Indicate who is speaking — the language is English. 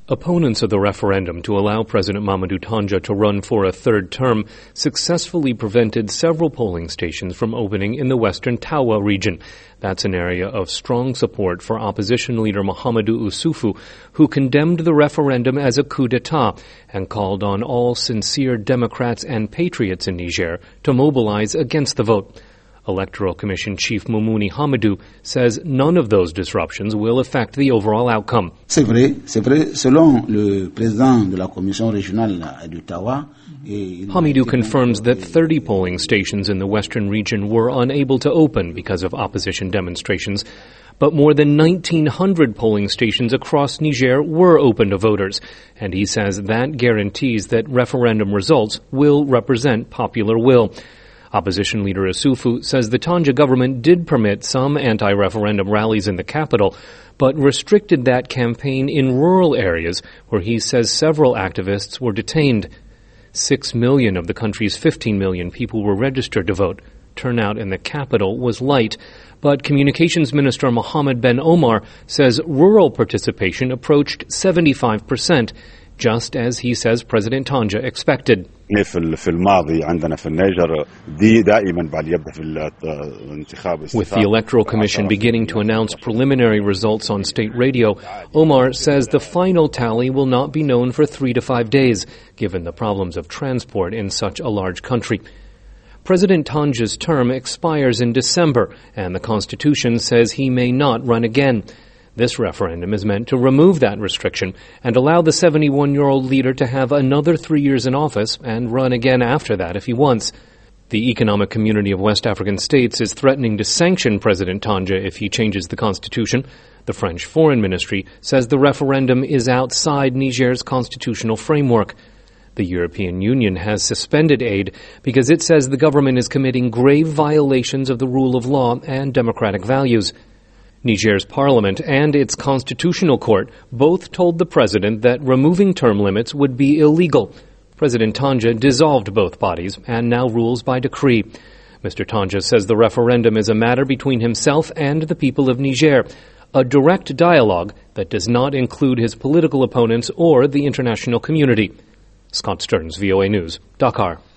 Speaker 1: Opponents of the referendum to allow President Mamadou Tandja to run for a third term successfully prevented several polling stations from opening in the western Tawa region. That's an area of strong support for opposition leader Mahamadou Issoufou, who condemned the referendum as a coup d'etat and called on all sincere Democrats and patriots in Niger to mobilize against the vote. Electoral Commission Chief Moumouni Hamadou says none of those disruptions will affect the overall outcome.
Speaker 2: C'est vrai. Selon le président de la Commission régionale d'Ottawa,
Speaker 1: Hamidou confirms that 30 polling stations in the western region were unable to open because of opposition demonstrations, but more than 1,900 polling stations across Niger were open to voters, and he says that guarantees that referendum results will represent popular will. Opposition leader Issoufou says the Tandja government did permit some anti-referendum rallies in the capital, but restricted that campaign in rural areas where he says several activists were detained. 6 million of the country's 15 million people were registered to vote. Turnout in the capital was light, but Communications Minister Mohamed Ben Omar says rural participation approached 75%, just as he says President Tandja expected.
Speaker 3: With the
Speaker 1: Electoral Commission beginning to announce preliminary results on state radio, Omar says the final tally will not be known for 3 to 5 days, given the problems of transport in such a large country. President Tandja's term expires in December, and the Constitution says he may not run again. This referendum is meant to remove that restriction and allow the 71-year-old leader to have another 3 years in office and run again after that if he wants. The Economic Community of West African States is threatening to sanction President Tandja if he changes the constitution. The French Foreign Ministry says the referendum is outside Niger's constitutional framework. The European Union has suspended aid because it says the government is committing grave violations of the rule of law and democratic values. Niger's parliament and its constitutional court both told the president that removing term limits would be illegal. President Tandja dissolved both bodies and now rules by decree. Mr. Tandja says the referendum is a matter between himself and the people of Niger, a direct dialogue that does not include his political opponents or the international community. Scott Stearns, VOA News, Dakar.